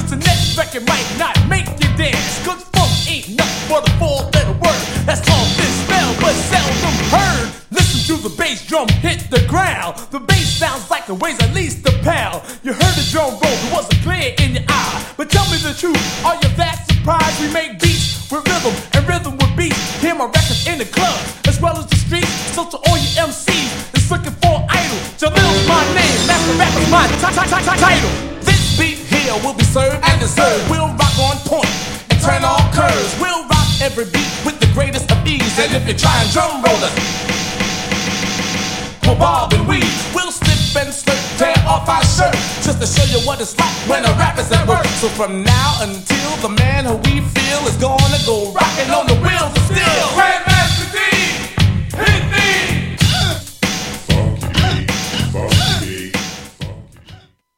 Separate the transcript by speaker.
Speaker 1: Cause the next record might not make you dance. Good funk ain't nothing but a four-letter word that's often spelled but seldom heard. Listen to the bass drum hit the ground. The bass sounds like it weighs at least a pound. You heard the drum roll, it wasn't clear in your eye. But tell me the truth, are you that surprised? We make beats with rhythm and rhythm with beats. Hear my records in the club as well as the streets. So to all you MCs that's looking for an idol, Jalil's my name, Master Rapper's my title. This beat here will be served and deserved. We'll rock on point and turn all curves. We'll rock every beat with the greatest of ease. And if you try and drum roll us, we'll bob and weave. We'll slip and slip, tear off our shirt, just to show you what it's like when a rapper's at work. So from now until the man who we feel is gonna go rocking on the wheels of steel.